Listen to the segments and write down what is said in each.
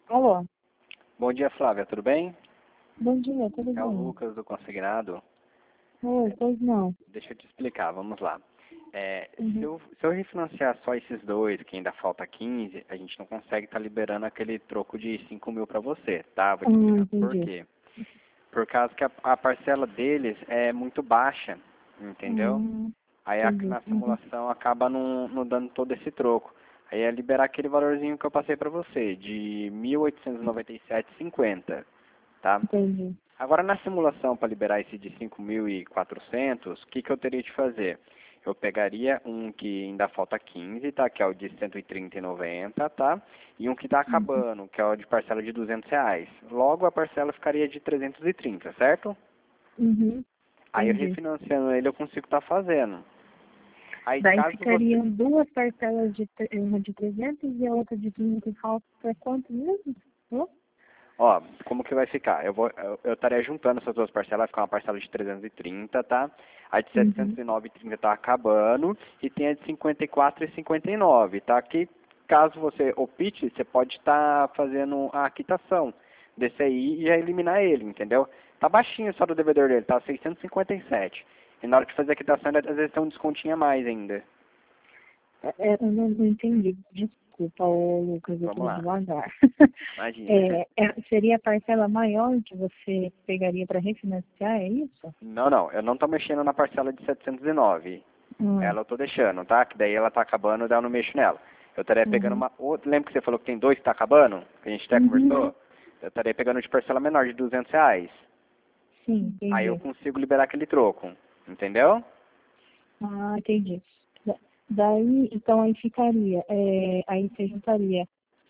Alô, Bom dia, Flávia, tudo bem? bom dia, tudo É o bem? Lucas do Consignado. Oi, pois não. Deixa eu te explicar, vamos lá. Se Uhum. eu refinanciar só esses dois, que ainda falta 15, a gente não consegue estar liberando aquele troco de 5 mil para você, tá? Vou te explicar por Entendi. quê. Por causa que a parcela deles é muito baixa, entendeu? Hum, Aí entendi. na Uhum. simulação acaba não dando todo esse troco. Aí é liberar aquele valorzinho que eu passei para você, de 1.897,50, tá? Entendi. Agora, na simulação, para liberar esse de 5.400, o que, que eu teria de fazer? Eu pegaria um que ainda falta 15, tá? Que é o de 130,90, tá? E um que está Uhum. acabando, que é o de parcela de R$ 200. Logo, a parcela ficaria de 330, certo? Uhum. Aí, eu Entendi. refinanciando ele, eu consigo estar fazendo. Aí, Daí caso você... ficariam duas parcelas uma de 300 e a outra de 500 que falta para quanto mesmo? Oh? Ó, como que vai ficar? Eu estaria juntando essas duas parcelas, vai ficar uma parcela de 330, tá? A de Uhum. 709,30 tá acabando e tem a de 54,59, tá? Que caso você opte, você pode estar fazendo a quitação desse aí e já eliminar ele, entendeu? Tá baixinho só do devedor dele, tá 657. E na hora de fazer a quitação, às vezes tem um descontinho a mais ainda. Eu não entendi. Desculpa, ô, Lucas, eu Vamos estou lá, devagar. imagina. Seria a parcela maior que você pegaria para refinanciar, é isso? Não, não, eu não tô mexendo na parcela de 709. Hum. Ela eu tô deixando, tá? Que daí ela tá acabando, daí eu não mexo nela. Eu estaria pegando Uhum. uma outra. Lembra que você falou que tem dois que tá acabando? Que a gente até Uhum. conversou? Eu estaria pegando de parcela menor, de R$ 200. Sim, Aí eu entendi. consigo liberar aquele troco. Entendeu? Ah, entendi. Daí, então aí ficaria, aí você juntaria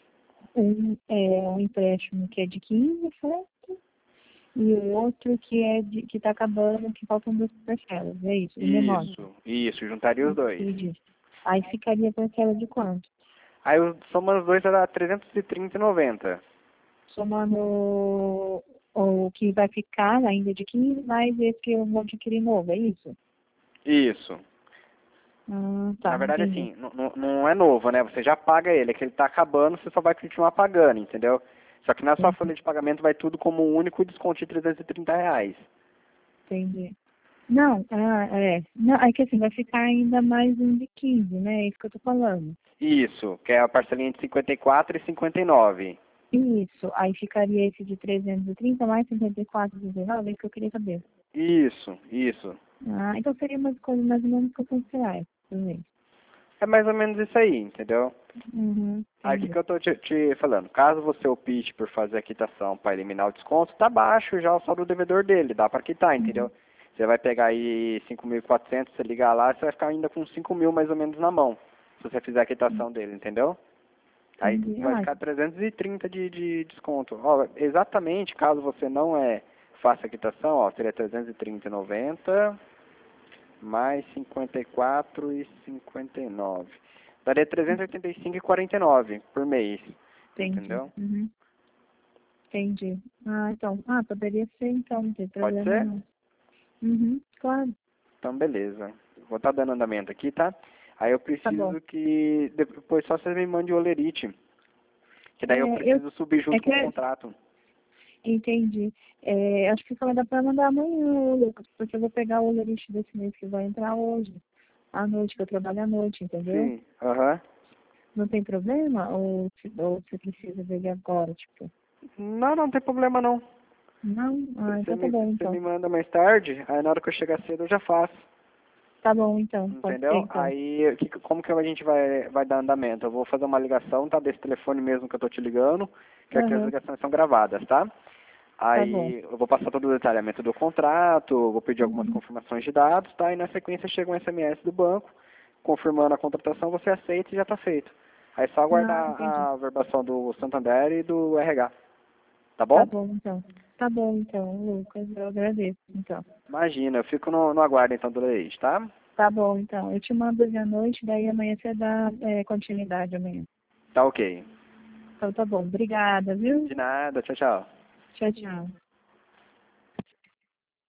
um empréstimo que é de 15, certo? E o outro que está acabando, que faltam duas parcelas, é isso, o menor. Isso, juntaria os dois. Entendi. Aí ficaria a parcela de quanto? Aí somando os dois vai dar 330,90. Somando o que vai ficar ainda de 15, mais esse que eu vou adquirir novo, é isso? Isso. Ah, Na tá, verdade, entendi. assim, não é novo, né? Você já paga ele, é que ele tá acabando, você só vai continuar pagando, entendeu? Só que na sua Entendi. folha de pagamento vai tudo como um único desconto de R$ 330. Entendi. Não, Não, é que assim, vai ficar ainda mais um de 15, né? É isso que eu tô falando. Isso, que é a parcelinha de 54 e 59. Isso, aí ficaria esse de 330 mais 54,19, é isso que eu queria saber. Isso. Ah, então seria umas coisas mais ou menos que eu reais, por mês. É mais ou menos isso aí, entendeu? Uhum, Aí o que, entendi. que eu tô te falando? Caso você opte por fazer a quitação para eliminar o desconto, tá baixo já o saldo do devedor dele, dá para quitar, entendeu? Uhum, Você vai pegar aí 5.400, você ligar lá, você vai ficar ainda com 5 mil mais ou menos na mão, se você fizer a quitação dele, entendeu? Aí entendi. vai Ah, ficar 330 de desconto. Ó, exatamente, caso você não faça a quitação, ó, seria 330,90 mais 54,59. Daria 385,49 por mês, entendi. entendeu? Uhum, entendi. Ah, então. Ah, poderia ser então, não tem Pode problema ser? não. Uhum, claro. Então, beleza. Vou estar dando andamento aqui, tá? Aí eu Tá bom. preciso que depois só você me mande o olerite, que daí eu Eu, preciso subir é junto com o que contrato. Entendi. Acho que só vai dar para mandar amanhã, Lucas, porque eu vou pegar o lixo desse mês que vai entrar hoje, à noite, que eu trabalho à noite, entendeu? Sim, aham. Não tem problema? Ou você precisa dele agora, tipo? Não tem problema não. Não? Ah, Você então tá me, bom, você então. me manda mais tarde, aí na hora que eu chegar cedo eu já faço. Tá bom, então. Pode ser, Entendeu? então. Aí, como que a gente vai dar andamento? Eu vou fazer uma ligação, tá? Desse telefone mesmo que eu tô te ligando, que aqui as Aham, ligações são gravadas, tá? tá bom. Aí eu vou passar todo o detalhamento do contrato, vou pedir algumas Uhum. confirmações de dados, tá? E na sequência chega um SMS do banco, confirmando a contratação, você aceita e já tá feito. Aí é só Ah, aguardar entendi. a verbação do Santander e do RH, tá Tá bom? bom, então. Tá bom, então, Lucas. Eu agradeço, então. Imagina, eu fico no aguardo então do leite, tá? Tá bom, então. Eu te mando hoje à noite, daí amanhã você dá continuidade amanhã. Tá ok. Então tá bom. Obrigada, viu? De nada, tchau, tchau. Tchau, tchau.